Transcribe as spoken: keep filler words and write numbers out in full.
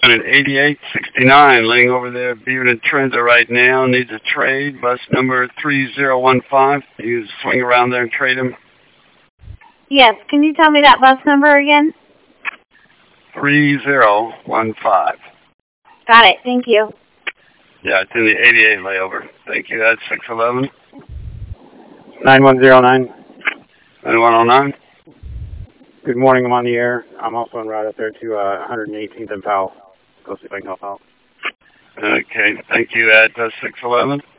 An eighty-eight sixty-nine laying over there, Beaverton Transit right now, needs a trade. Bus number three zero one five. You swing around there and trade him. Yes, can you tell me that bus number again? three zero one five. Got it, thank you. Yeah, it's in the eighty-eight layover. Thank you. That's six eleven. nine one zero nine. nine one zero nine. Good morning, I'm on the air. I'm also en route up there to uh, one hundred eighteenth and Powell. Go see if I can help out. Okay, thank you. At uh, six eleven.